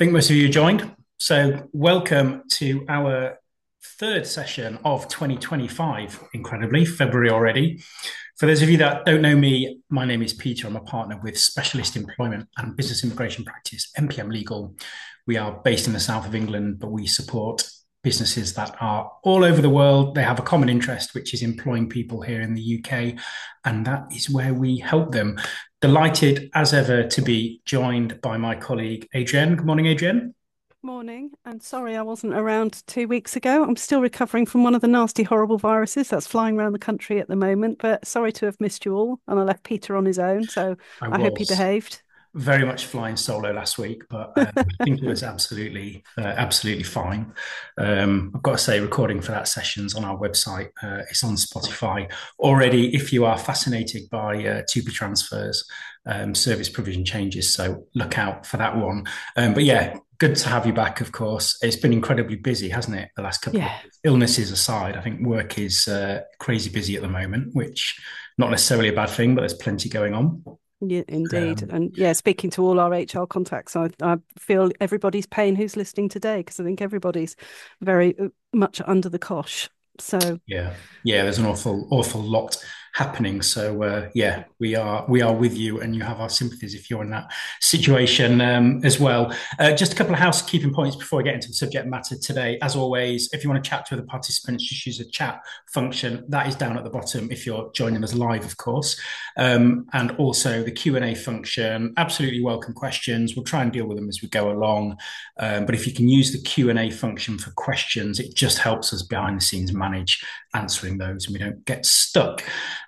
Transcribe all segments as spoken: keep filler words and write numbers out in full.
think most of you joined. So, welcome to our third session of twenty twenty-five, incredibly, February already. For those of you that don't know me, my name is Peter. I'm a partner with Specialist Employment and Business Immigration Practice, M P M Legal. We are based in the south of England, but we support businesses that are all over the world. They have a common interest, which is employing people here in the U K, and that is where we help them. Delighted as ever to be joined by my colleague Adrienne. Good morning, Adrienne. Morning, and sorry I wasn't around two weeks ago. I'm still recovering from one of the nasty, horrible viruses that's flying around the country at the moment. But sorry to have missed you all, and I left Peter on his own. So I I hope he was behaved. very much flying solo last week, but um, I think it was absolutely, uh, absolutely fine. Um, I've got to say, recording for that session's on our website. Uh, it's on Spotify already. If you are fascinated by uh, two P transfers, um, service provision changes, so look out for that one. Um, but yeah, good to have you back. Of course, it's been incredibly busy, hasn't it? The last couple of Yeah, illnesses aside, I think work is uh, crazy busy at the moment, which not necessarily a bad thing, but there's plenty going on. yeah, indeed. Um, And yeah, speaking to all our H R contacts, I, I feel everybody's pain who's listening today because I think everybody's very uh, much under the cosh. So Yeah, yeah. There's an awful, awful lot happening. So uh, yeah, we are we are with you, and you have our sympathies if you're in that situation um, as well. Uh, just a couple of housekeeping points before we get into the subject matter today. As always, if you want to chat to other participants, just use the chat function that is down at the bottom. If you're joining us live, of course, um, and also the Q and A function. Absolutely welcome questions. We'll try and deal with them as we go along. Um, but if you can use the Q and A function for questions, it just helps us behind the scenes manage answering those and we don't get stuck.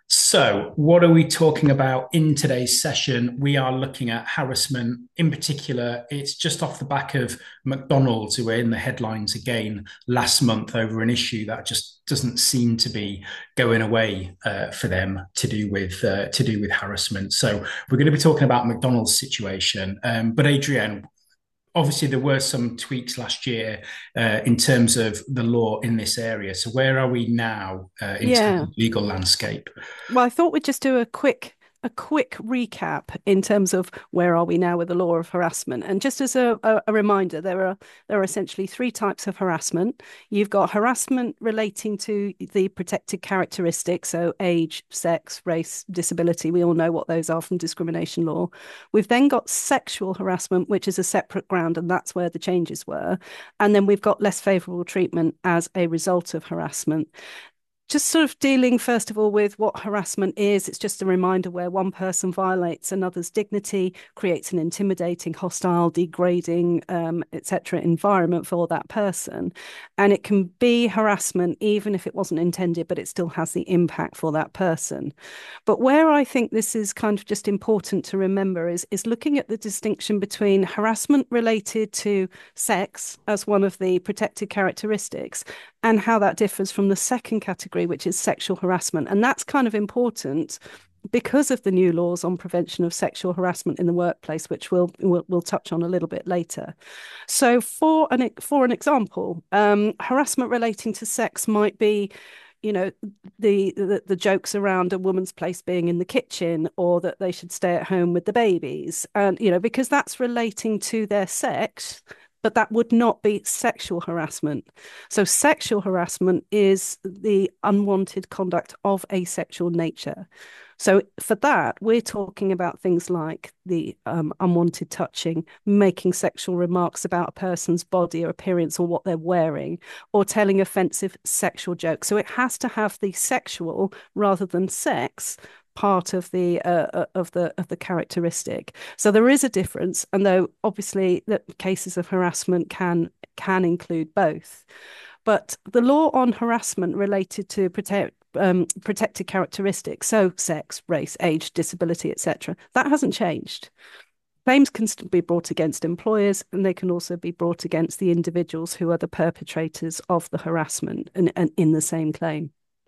So, what are we talking about in today's session? We are looking at harassment. In particular, it's just off the back of McDonald's, who were in the headlines again last month over an issue that just doesn't seem to be going away uh, for them to do with uh, to do with harassment. So, we're going to be talking about McDonald's situation. Um, but Adrienne, obviously there were some tweaks last year uh, in terms of the law in this area. So where are we now uh, in terms yeah, of legal landscape? well, I thought we'd just do a quick a quick recap in terms of where are we now with the law of harassment. And just as a, a, a reminder, there are there are essentially three types of harassment. You've got harassment relating to the protected characteristics, so age, sex, race, disability. We all know what those are from discrimination law. We've then got sexual harassment, which is a separate ground, and that's where the changes were. And then we've got less favourable treatment as a result of harassment. Just sort of dealing first of all with what harassment is. It's just a reminder where one person violates another's dignity, creates an intimidating, hostile, degrading, um, et cetera environment for that person. And it can be harassment even if it wasn't intended, but it still has the impact for that person. But where I think this is kind of just important to remember is, is looking at the distinction between harassment related to sex as one of the protected characteristics and how that differs from the second category, which is sexual harassment. And that's kind of important because of the new laws on prevention of sexual harassment in the workplace, which we'll we'll, we'll touch on a little bit later. So, for an for an example, um, harassment relating to sex might be, you know, the, the the jokes around a woman's place being in the kitchen, or that they should stay at home with the babies, and you know, because that's relating to their sex. But that would not be sexual harassment. So, sexual harassment is the unwanted conduct of a sexual nature. So, for that, we're talking about things like the um, unwanted touching, making sexual remarks about a person's body or appearance or what they're wearing, or telling offensive sexual jokes. So, it has to have the sexual rather than sex part of the uh, uh, of the of the characteristic. So there is a difference, and though obviously that cases of harassment can can include both. But the law on harassment related to protect um, protected characteristics, so sex, race, age, disability, et cetera, that hasn't changed. Claims can still be brought against employers, and they can also be brought against the individuals who are the perpetrators of the harassment and, and in the same claim.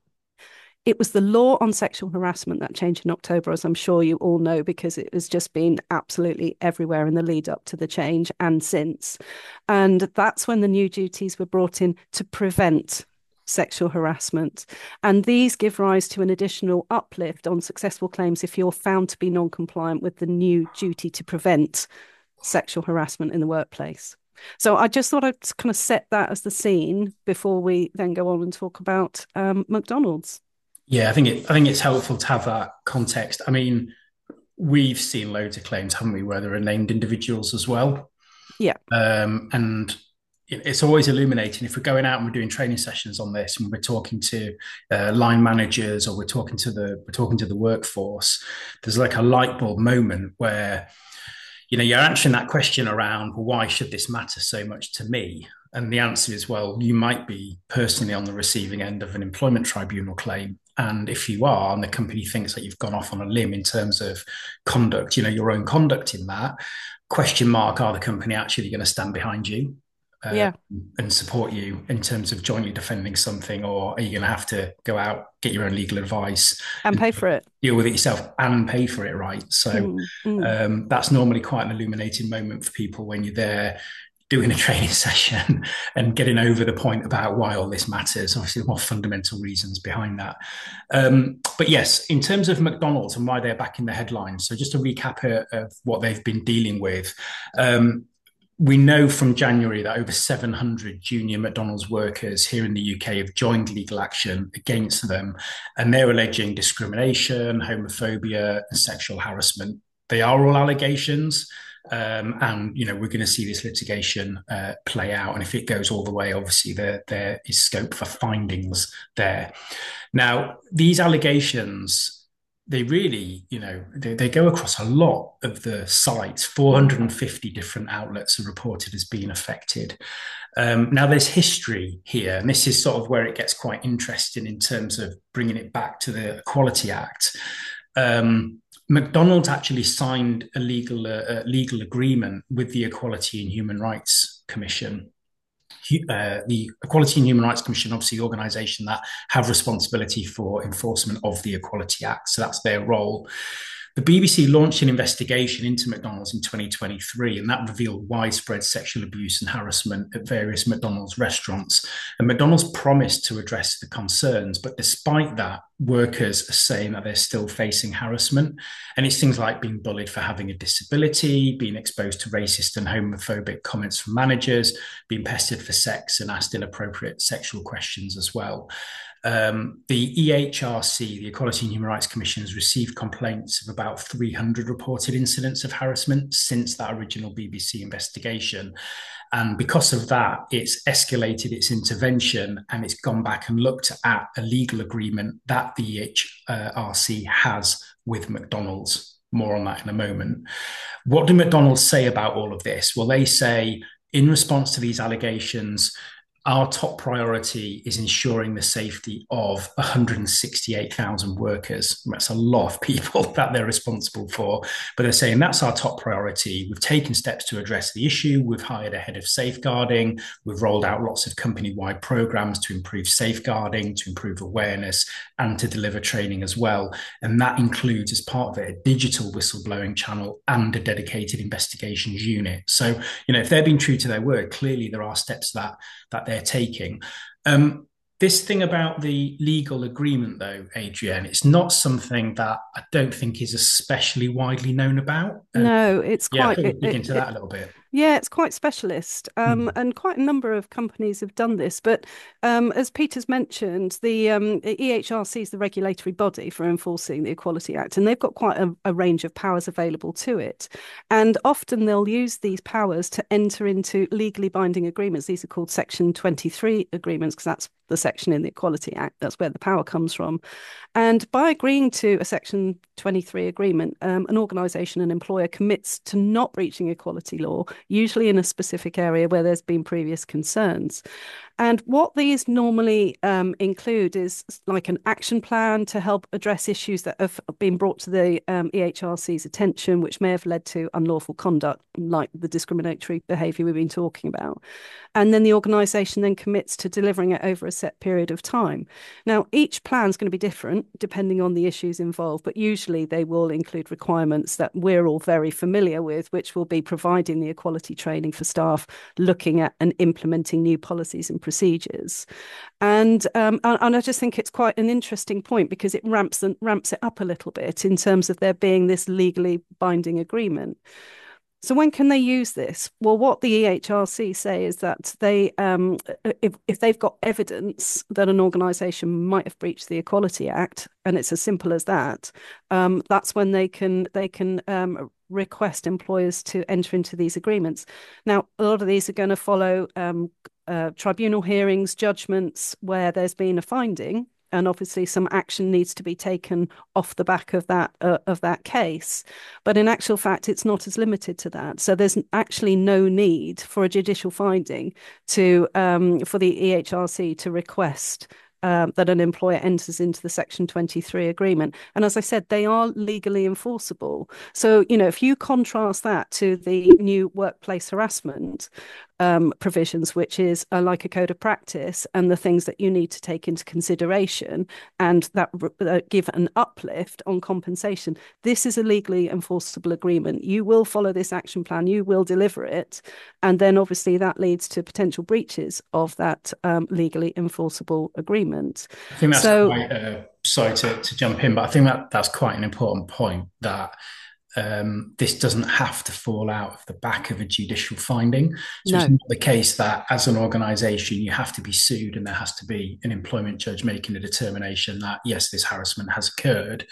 It was the law on sexual harassment that changed in October, as I'm sure you all know, because it has just been absolutely everywhere in the lead up to the change and since. And that's when the new duties were brought in to prevent sexual harassment. And these give rise to an additional uplift on successful claims if you're found to be non-compliant with the new duty to prevent sexual harassment in the workplace. So I just thought I'd kind of set that as the scene before we then go on and talk about um, McDonald's. Yeah, I think it, I think it's helpful to have that context. I mean, we've seen loads of claims, haven't we, where there are named individuals as well. Yeah, Um, and it's always illuminating if we're going out and we're doing training sessions on this and we're talking to uh, line managers or we're talking to the we're talking to the workforce. There's like a light bulb moment where you know you're answering that question around, well, why should this matter so much to me? And the answer is, well, you might be personally on the receiving end of an employment tribunal claim. And if you are, and the company thinks that you've gone off on a limb in terms of conduct, you know, your own conduct in that, question mark, are the company actually going to stand behind you uh, yeah, and support you in terms of jointly defending something, or are you going to have to go out, get your own legal advice, and and pay for it. deal with it yourself and pay for it, right? So Mm, mm. um, that's normally quite an illuminating moment for people when you're there doing a training session and getting over the point about why all this matters. Obviously, the more fundamental reasons behind that. Um, but yes, in terms of McDonald's and why they're back in the headlines, so just a recap of what they've been dealing with. Um, we know from January that over seven hundred junior McDonald's workers here in the U K have joined legal action against them, and they're alleging discrimination, homophobia, and sexual harassment. They are all allegations. Um, and you know we're going to see this litigation uh, play out, and if it goes all the way, obviously there there is scope for findings there. Now, these allegations, they really, you know, they, they go across a lot of the sites. four hundred fifty different outlets are reported as being affected. Um, now, there's history here, and this is sort of where it gets quite interesting in terms of bringing it back to the Equality Act. Um, McDonald's actually signed a legal uh, legal agreement with the Equality and Human Rights Commission. Uh, the Equality and Human Rights Commission, obviously, the organisation that have responsibility for enforcement of the Equality Act, so that's their role. The B B C launched an investigation into McDonald's in twenty twenty-three, and that revealed widespread sexual abuse and harassment at various McDonald's restaurants. And McDonald's promised to address the concerns, but despite that, workers are saying that they're still facing harassment. And it's things like being bullied for having a disability, being exposed to racist and homophobic comments from managers, being pestered for sex and asked inappropriate sexual questions as well. Um, the E H R C, the Equality and Human Rights Commission, has received complaints of about three hundred reported incidents of harassment since that original B B C investigation. And because of that, it's escalated its intervention and it's gone back and looked at a legal agreement that the E H R C has with McDonald's. More on that in a moment. What do McDonald's say about all of this? Well, they say, in response to these allegations, our top priority is ensuring the safety of one hundred sixty-eight thousand workers. That's a lot of people that they're responsible for, but they're saying that's our top priority. We've taken steps to address the issue. We've hired a head of safeguarding. We've rolled out lots of company-wide programs to improve safeguarding, to improve awareness, and to deliver training as well. And that includes, as part of it, a digital whistleblowing channel and a dedicated investigations unit. So, you know, if they're being true to their word, clearly there are steps that that they're taking. Um, this thing about the legal agreement, though, Adrienne, it's not something that I don't think is especially widely known about. And No, it's yeah, I quite thought it, we'd dig it, into it, that a little bit. yeah, it's quite specialist, um, Mm. and quite a number of companies have done this. But um, as Peter's mentioned, the um, E H R C is the regulatory body for enforcing the Equality Act, and they've got quite a, a range of powers available to it. And often they'll use these powers to enter into legally binding agreements. These are called Section twenty-three agreements because that's the section in the Equality Act. That's where the power comes from. And by agreeing to a Section twenty-three agreement, um, an organisation, an employer commits to not breaching equality law, usually in a specific area where there's been previous concerns. And what these normally um, include is like an action plan to help address issues that have been brought to the um, E H R C's attention, which may have led to unlawful conduct, like the discriminatory behaviour we've been talking about. And then the organisation then commits to delivering it over a set period of time. Now, each plan is going to be different depending on the issues involved, but usually they will include requirements that we're all very familiar with, which will be providing the equality training for staff, looking at and implementing new policies and procedures. And um, and I just think it's quite an interesting point because it ramps and ramps it up a little bit in terms of there being this legally binding agreement. So when can they use this? Well, what the E H R C say is that they, um, if if they've got evidence that an organisation might have breached the Equality Act, and it's as simple as that, um, that's when they can they can um, request employers to enter into these agreements. Now, a lot of these are going to follow um, uh, tribunal hearings, judgments where there's been a finding, and obviously some action needs to be taken off the back of that uh, of that case. But in actual fact, it's not as limited to that. So there's actually no need for a judicial finding to um, for the E H R C to request um, that an employer enters into the Section twenty-three agreement. And as I said, they are legally enforceable. So, you know, if you contrast that to the new workplace harassment um, provisions, which is uh, like a code of practice and the things that you need to take into consideration and that uh, give an uplift on compensation. This is a legally enforceable agreement. You will follow this action plan, you will deliver it. And then obviously that leads to potential breaches of that um, legally enforceable agreement. I think that's so, quite, uh, sorry to, to jump in, but I think that that's quite an important point that Um, this doesn't have to fall out of the back of a judicial finding. So no. It's not the case that as an organisation you have to be sued and there has to be an employment judge making a determination that, yes, this harassment has occurred.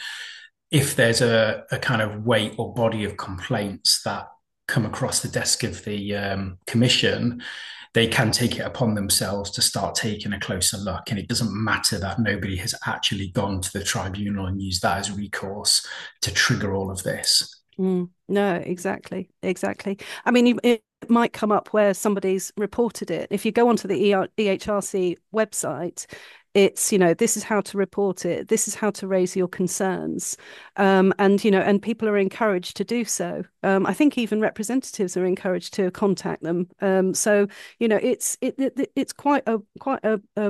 If there's a, a kind of weight or body of complaints that come across the desk of the um, commission, they can take it upon themselves to start taking a closer look. And it doesn't matter that nobody has actually gone to the tribunal and used that as recourse to trigger all of this. Mm, no, exactly, exactly. I mean, it might come up where somebody's reported it. If you go onto the E H R C website, it's, you know, this is how to report it. This is how to raise your concerns. Um, and, you know, and people are encouraged to do so. Um, I think even representatives are encouraged to contact them. Um, so, you know, it's it, it it's quite a quite a a,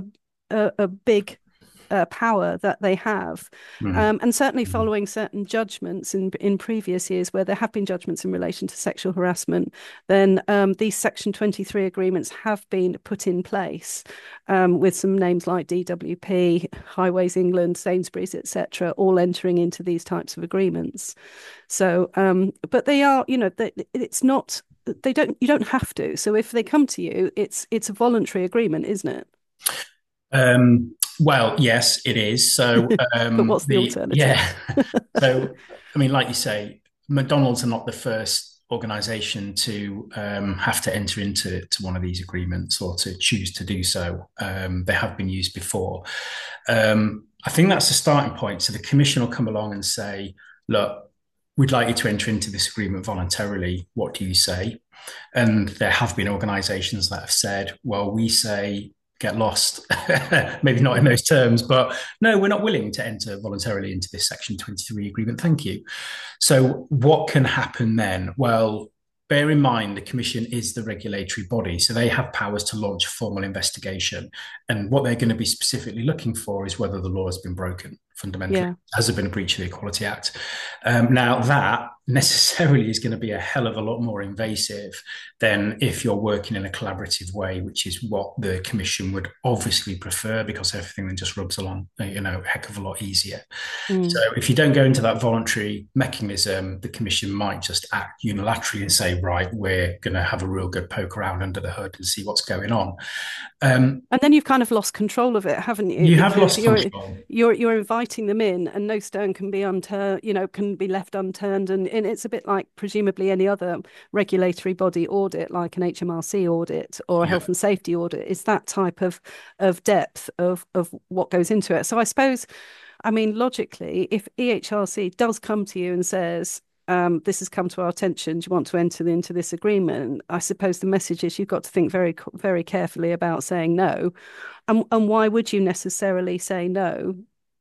a big Uh, power that they have. Mm. Um, and certainly following certain judgments in in previous years where there have been judgments in relation to sexual harassment, then um, these Section twenty-three agreements have been put in place um, with some names like D W P, Highways England, Sainsbury's, et cetera, all entering into these types of agreements. So, um, but they are, you know, they, it's not, they don't, you don't have to. So if they come to you, it's it's a voluntary agreement, isn't it? Um, well, yes, it is. So, um, but what's the, the alternative? Yeah. So, I mean, like you say, McDonald's are not the first organisation to um, have to enter into to one of these agreements or to choose to do so. Um, they have been used before. Um, I think that's the starting point. So the commission will come along and say, look, we'd like you to enter into this agreement voluntarily. What do you say? And there have been organisations that have said, well, we say, get lost. Maybe not in those terms, but no, we're not willing to enter voluntarily into this Section twenty-three agreement. Thank you. So what can happen then? Well, bear in mind the Commission is the regulatory body, so they have powers to launch a formal investigation. And what they're going to be specifically looking for is whether the law has been broken fundamentally. Yeah. Has there been a breach of the Equality Act? Um, now, that necessarily is going to be a hell of a lot more invasive than if you're working in a collaborative way, which is what the Commission would obviously prefer, because everything then just rubs along, you know, a heck of a lot easier. Mm. So if you don't go into that voluntary mechanism, the Commission might just act unilaterally and say, right, we're going to have a real good poke around under the hood and see what's going on. Um, and then you've kind of lost control of it, haven't you? You have lost you're, control. You're, you're inviting them in, and no stone can be unturned, you know, can be left unturned. And, and it's a bit like presumably any other regulatory body audit, like an H M R C audit or a yeah. health and safety audit. It's that type of of depth of of what goes into it. So I suppose, I mean, logically, if E H R C does come to you and says, Um, this has come to our attention, do you want to enter into this agreement? I suppose the message is you've got to think very, very carefully about saying no. And, and why would you necessarily say no?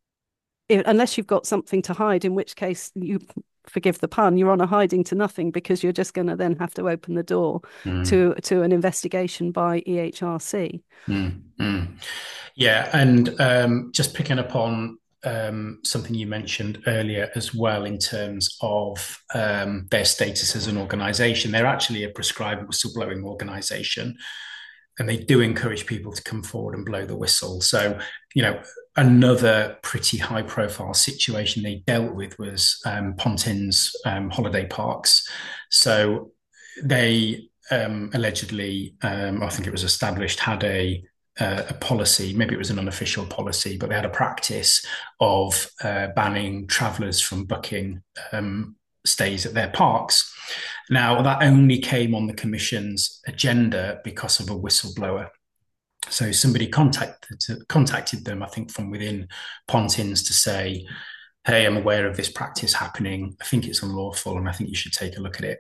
If, unless you've got something to hide, in which case you, forgive the pun, you're on a hiding to nothing, because you're just going to then have to open the door mm. to, to an investigation by E H R C. Mm. Mm. Yeah, and um, just picking up on Um, something you mentioned earlier as well in terms of um, their status as an organisation. They're actually a prescribed whistleblowing organisation, and they do encourage people to come forward and blow the whistle. So, you know, another pretty high-profile situation they dealt with was um, Pontin's um, holiday parks. So they um, allegedly, um, I think it was established, had a uh, a policy. Maybe it was an unofficial policy, but they had a practice of uh, banning travellers from booking um, stays at their parks. Now, that only came on the Commission's agenda because of a whistleblower. So somebody contacted contacted them, I think, from within Pontins to say, "Hey, I'm aware of this practice happening. I think it's unlawful, and I think you should take a look at it."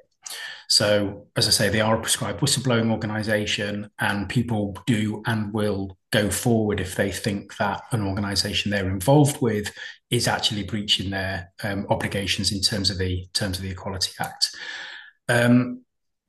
So, as I say, they are a prescribed whistleblowing organisation, and people do and will go forward if they think that an organisation they're involved with is actually breaching their um, obligations in terms of the terms of the Equality Act. Um,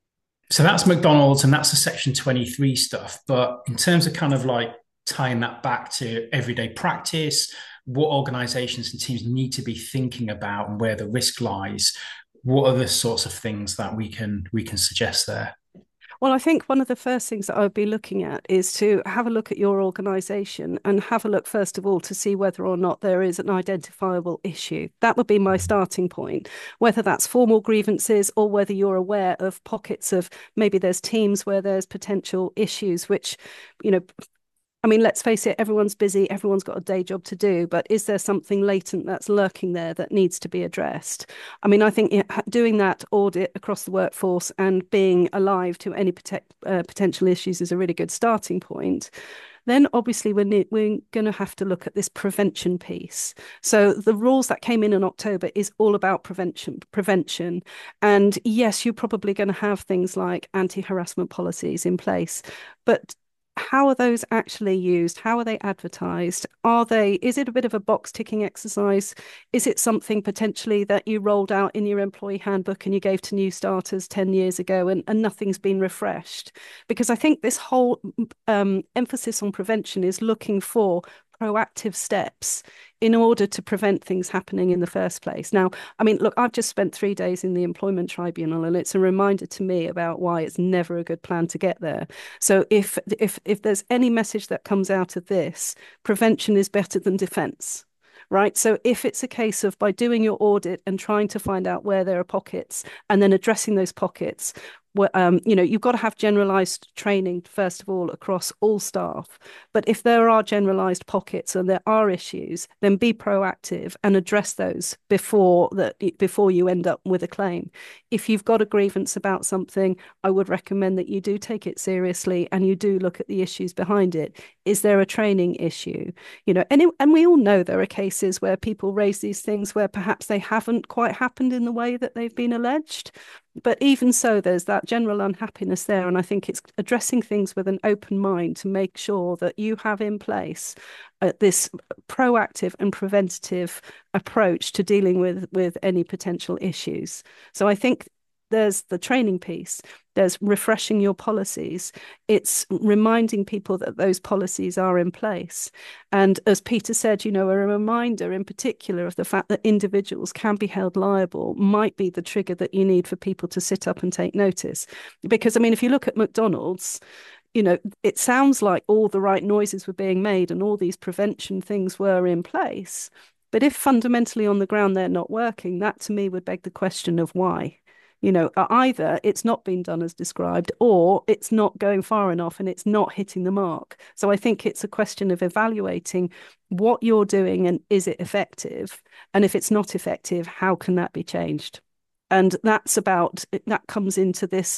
so that's McDonald's, and that's the Section twenty-three stuff. But in terms of kind of like tying that back to everyday practice, what organisations and teams need to be thinking about and where the risk lies, what are the sorts of things that we can we can suggest there? Well, I think one of the first things that I would be looking at is to have a look at your organisation and have a look, first of all, to see whether or not there is an identifiable issue. That would be my starting point, whether that's formal grievances or whether you're aware of pockets of maybe there's teams where there's potential issues, which, you know, I mean, let's face it, everyone's busy, everyone's got a day job to do, but is there something latent that's lurking there that needs to be addressed? I mean, I think doing that audit across the workforce and being alive to any protect, uh, potential issues is a really good starting point. Then obviously we're, we're going to have to look at this prevention piece. So the rules that came in in October is all about prevention, prevention. And yes, you're probably going to have things like anti-harassment policies in place, but how are those actually used? How are they advertised? Are they, is it a bit of a box ticking exercise? Is it something potentially that you rolled out in your employee handbook and you gave to new starters ten years ago and, and nothing's been refreshed? Because I think this whole um, emphasis on prevention is looking for proactive steps in order to prevent things happening in the first place. Now, I mean, look, I've just spent three days in the Employment Tribunal, and it's a reminder to me about why it's never a good plan to get there. So if if if there's any message that comes out of this, prevention is better than defense. Right. So if it's a case of by doing your audit and trying to find out where there are pockets and then addressing those pockets, Um, you know, you've got to have generalized training, first of all, across all staff. But if there are generalized pockets and there are issues, then be proactive and address those before that before you end up with a claim. If you've got a grievance about something, I would recommend that you do take it seriously and you do look at the issues behind it. Is there a training issue? You know, and, it, and we all know there are cases where people raise these things where perhaps they haven't quite happened in the way that they've been alleged. But even so, there's that general unhappiness there. And I think it's addressing things with an open mind to make sure that you have in place uh, this proactive and preventative approach to dealing with, with any potential issues. So I think there's the training piece, there's refreshing your policies, it's reminding people that those policies are in place. And as Peter said, you know, a reminder in particular of the fact that individuals can be held liable might be the trigger that you need for people to sit up and take notice. Because, I mean, if you look at McDonald's, you know, it sounds like all the right noises were being made and all these prevention things were in place. But if fundamentally on the ground they're not working, that to me would beg the question of why. You know, either it's not been done as described or it's not going far enough and it's not hitting the mark. So I think it's a question of evaluating what you're doing and is it effective? And if it's not effective, how can that be changed? And that's about, that comes into this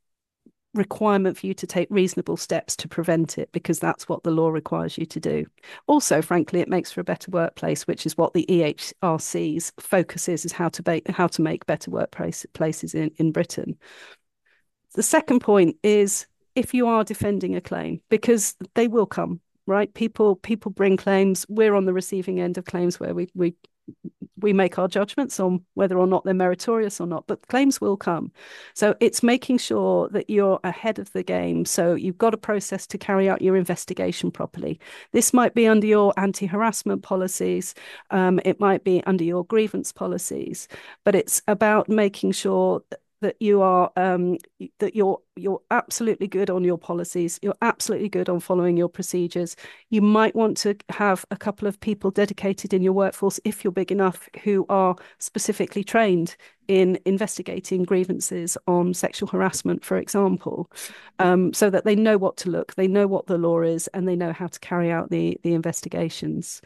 requirement for you to take reasonable steps to prevent it, because that's what the law requires you to do. Also, frankly, it makes for a better workplace, which is what the E H R C's focus is, is how to make, how to make better workplaces in, in Britain. The second point is if you are defending a claim, because they will come, right? People people bring claims. We're on the receiving end of claims where we we we make our judgments on whether or not they're meritorious or not, but claims will come. So it's making sure that you're ahead of the game. So you've got a process to carry out your investigation properly. This might be under your anti-harassment policies. Um, it might be under your grievance policies, but it's about making sure that you are um, that you're you're absolutely good on your policies, you're absolutely good on following your procedures. You might want to have a couple of people dedicated in your workforce, if you're big enough, who are specifically trained in investigating grievances on sexual harassment, for example, um, so that they know what to look, they know what the law is, and they know how to carry out the the investigations.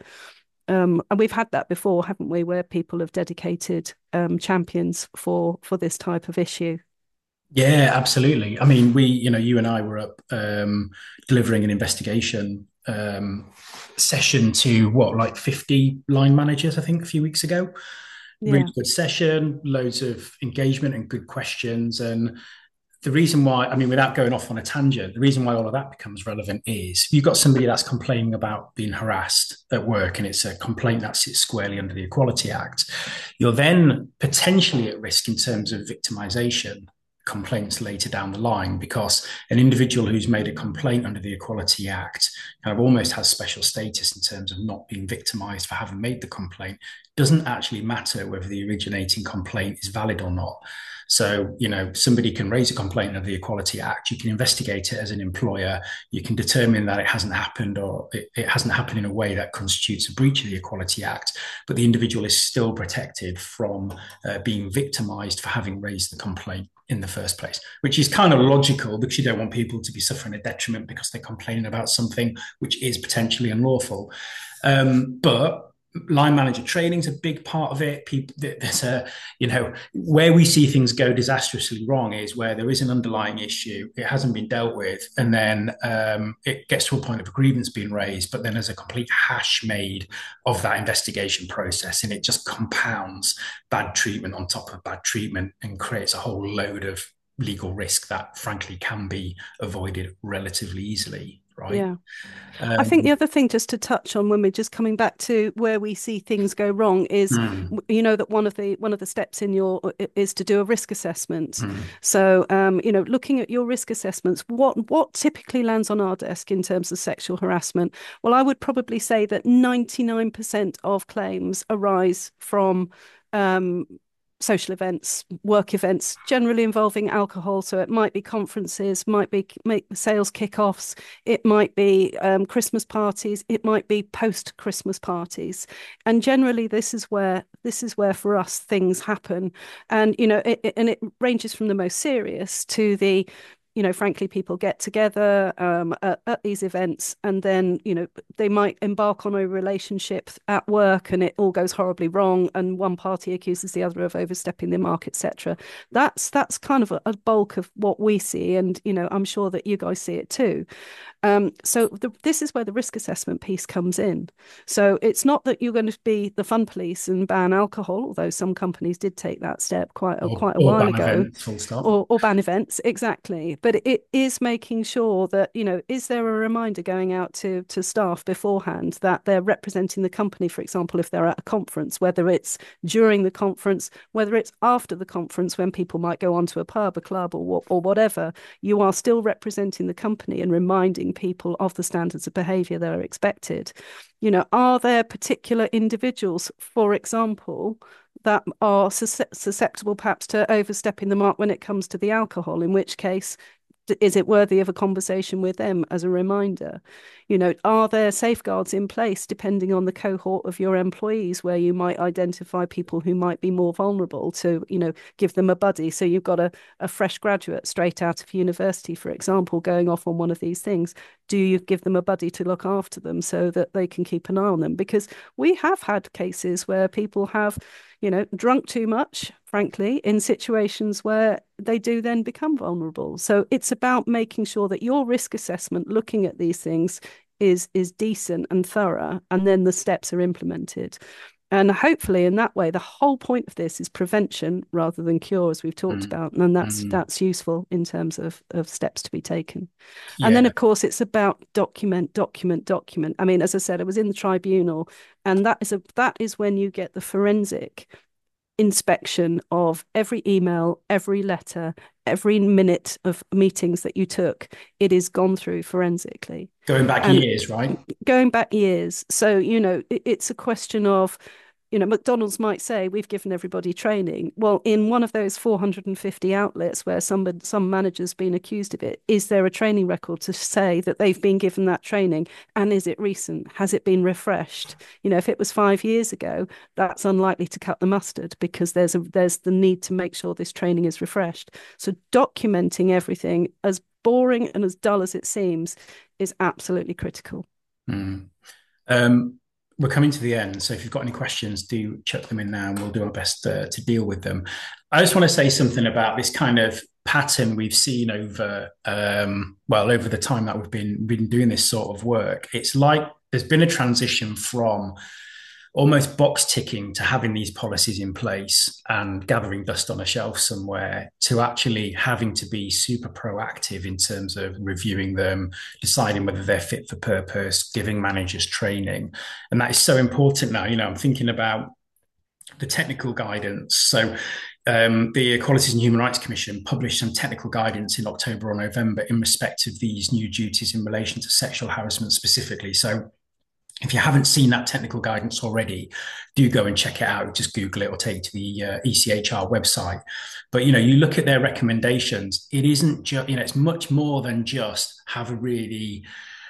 Um, and we've had that before, haven't we, where people have dedicated um, champions for for this type of issue. Yeah, absolutely. I mean, we, you know, you and I were up um, delivering an investigation um, session to what, like fifty line managers, I think, a few weeks ago. Really Yeah, good session, loads of engagement and good questions. And the reason why, I mean, without going off on a tangent, the reason why all of that becomes relevant is if you've got somebody that's complaining about being harassed at work and it's a complaint that sits squarely under the Equality Act, you're then potentially at risk in terms of victimization complaints later down the line, because an individual who's made a complaint under the Equality Act kind of almost has special status in terms of not being victimized for having made the complaint. It doesn't actually matter whether the originating complaint is valid or not. So, you know, somebody can raise a complaint under the Equality Act. You can investigate it as an employer. You can determine that it hasn't happened, or it, it hasn't happened in a way that constitutes a breach of the Equality Act. But the individual is still protected from uh, being victimized for having raised the complaint in the first place, which is kind of logical because you don't want people to be suffering a detriment because they're complaining about something which is potentially unlawful. Um, but line manager training is a big part of it. People, there's a, you know, where we see things go disastrously wrong is where there is an underlying issue, it hasn't been dealt with, and then um, it gets to a point of a grievance being raised, but then there's a complete hash made of that investigation process, and it just compounds bad treatment on top of bad treatment and creates a whole load of legal risk that frankly can be avoided relatively easily, right? yeah. I think the Um, other thing just to touch on when we're just coming back to where we see things go wrong is, mm, you know, that one of the one of the steps in your is to do a risk assessment. mm, So, um, you know, looking at your risk assessments, what what typically lands on our desk in terms of sexual harassment? Well, I would probably say that ninety-nine percent of claims arise from um, social events, work events, generally involving alcohol. So it might be conferences, might be make sales kickoffs, it might be um, Christmas parties, it might be post Christmas parties, and generally this is where this is where for us things happen, and you know, it, it, and it ranges from the most serious to the, you know, frankly, people get together um, at, at these events, and then, you know, they might embark on a relationship at work and it all goes horribly wrong, and one party accuses the other of overstepping their mark, et cetera. That's that's kind of a, a bulk of what we see, and you know, I'm sure that you guys see it too. Um, so the, this is where the risk assessment piece comes in. So it's not that you're going to be the fun police and ban alcohol, although some companies did take that step quite a, or, quite a or while ban ago, events, full stop. or, or ban events, exactly. But it is making sure that, you know, is there a reminder going out to to staff beforehand that they're representing the company, for example, if they're at a conference, whether it's during the conference, whether it's after the conference when people might go on to a pub, a club, or or whatever, you are still representing the company and reminding people of the standards of behaviour that are expected. You know, are there particular individuals, for example, that are susceptible perhaps to overstepping the mark when it comes to the alcohol, in which case, is it worthy of a conversation with them as a reminder? You know, are there safeguards in place depending on the cohort of your employees where you might identify people who might be more vulnerable to, you know, give them a buddy? So you've got a, a fresh graduate straight out of university, for example, going off on one of these things. Do you give them a buddy to look after them so that they can keep an eye on them? Because we have had cases where people have, you know, drunk too much, frankly, in situations where they do then become vulnerable. So it's about making sure that your risk assessment, looking at these things, is is decent and thorough, and then the steps are implemented. And hopefully in that way, the whole point of this is prevention rather than cure, as we've talked Mm, about. And that's mm, that's useful in terms of, of steps to be taken. And then, yeah. of course, it's about document, document, document. I mean, as I said, I was in the tribunal, and that is a that is when you get the forensic inspection of every email, every letter, every minute of meetings that you took. It is gone through forensically. Going back And years, right? going back years. So, you know, it, it's a question of you know, McDonald's might say we've given everybody training. Well, in one of those four hundred fifty outlets where some some manager's been accused of it, is there a training record to say that they've been given that training? And is it recent? Has it been refreshed? You know, if it was five years ago, that's unlikely to cut the mustard, because there's a there's the need to make sure this training is refreshed. So documenting everything, as boring and as dull as it seems, is absolutely critical. Mm. Um, we're coming to the end, so if you've got any questions, do chuck them in now and we'll do our best uh, to deal with them. I just want to say something about this kind of pattern we've seen over, um, well, over the time that we've been, been doing this sort of work. It's like there's been a transition from almost box ticking to having these policies in place and gathering dust on a shelf somewhere, to actually having to be super proactive in terms of reviewing them, deciding whether they're fit for purpose, giving managers training. And that is so important now. You know, I'm thinking about the technical guidance. So um, the Equalities and Human Rights Commission published some technical guidance in October or November in respect of these new duties in relation to sexual harassment specifically. So if you haven't seen that technical guidance already, do go and check it out. Just Google it or take it to the uh, E C H R website. But, you know, you look at their recommendations, it isn't just, you know, it's much more than just have a really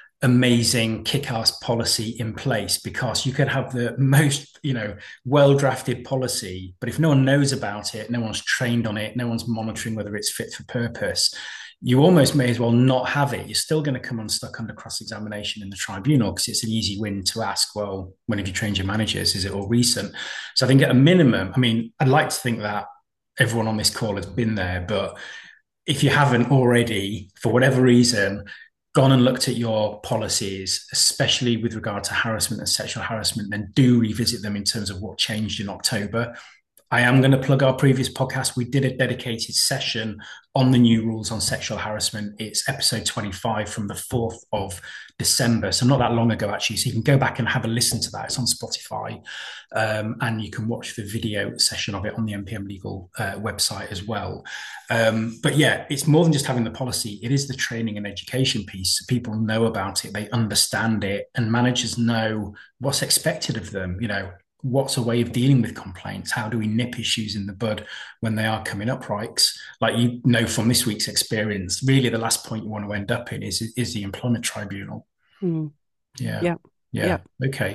amazing kick-ass policy in place, because you could have the most, you know, well-drafted policy, but if no one knows about it, no one's trained on it, no one's monitoring whether it's fit for purpose, you almost may as well not have it. You're still going to come unstuck under cross-examination in the tribunal, because it's an easy win to ask, well, when have you trained your managers? Is it all recent? So I think at a minimum, I mean, I'd like to think that everyone on this call has been there, but if you haven't already, for whatever reason, gone and looked at your policies, especially with regard to harassment and sexual harassment, then do revisit them in terms of what changed in October. I am going to plug our previous podcast. We did a dedicated session on the new rules on sexual harassment. It's episode twenty-five from the fourth of December. So not that long ago, actually. So you can go back and have a listen to that. It's on Spotify. Um, and you can watch the video session of it on the M P M Legal uh, website as well. Um, but yeah, it's more than just having the policy. It is the training and education piece. So people know about it, they understand it, and managers know what's expected of them. You know, what's a way of dealing with complaints? How do we nip issues in the bud when they are coming up, right? Like, you know, from this week's experience, really the last point you want to end up in is, is the employment tribunal. Mm. Yeah. yeah. Yeah. Yeah. Okay.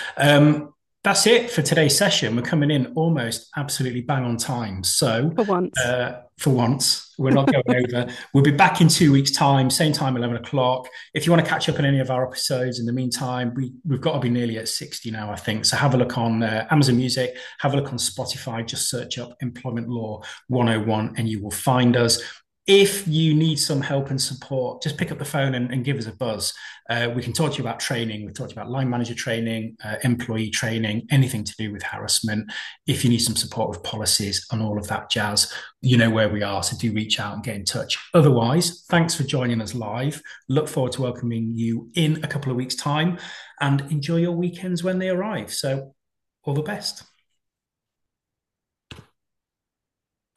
Um, that's it for today's session. We're coming in almost absolutely bang on time. So for once, uh, for once, we're not going over. We'll be back in two weeks' time, same time, eleven o'clock. If you want to catch up on any of our episodes, in the meantime, we, we've got to be nearly at sixty now, I think. So have a look on uh, Amazon Music, have a look on Spotify, just search up Employment Law one oh one and you will find us. If you need some help and support, just pick up the phone and, and give us a buzz. Uh, we can talk to you about training. We've talked about line manager training, uh, employee training, anything to do with harassment. If you need some support with policies and all of that jazz, you know where we are. So do reach out and get in touch. Otherwise, thanks for joining us live. Look forward to welcoming you in a couple of weeks' time, and enjoy your weekends when they arrive. So all the best.